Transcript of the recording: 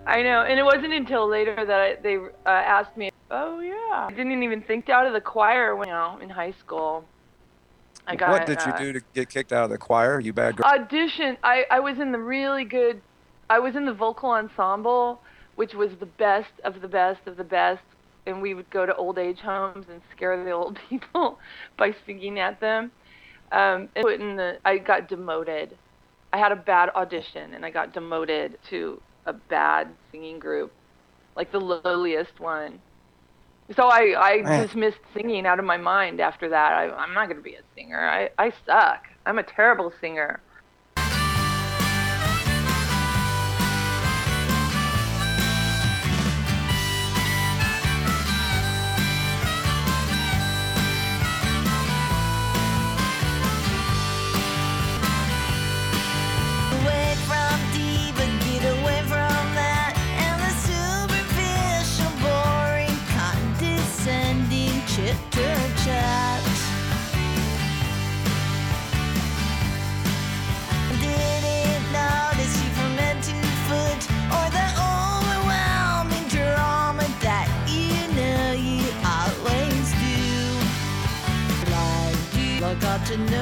I know, and it wasn't until later that they asked me. Oh yeah, I didn't even think out of the choir when in high school. I What got did you do to get kicked out of the choir? You bad girl. audition. I was in the really good. I was in the vocal ensemble, which was the best of the best of the best. And we would go to old age homes and scare the old people by singing at them. I got demoted. I had a bad audition and I got demoted to a bad singing group, like the lowliest one. So I Man, dismissed singing out of my mind after that. I'm not going to be a singer. I suck. I'm a terrible singer. Away from diva, get away from that, and the superficial, boring, condescending chitter chat. Didn't notice you from head to foot, or the overwhelming drama that you know you always do. Like you, I got to know.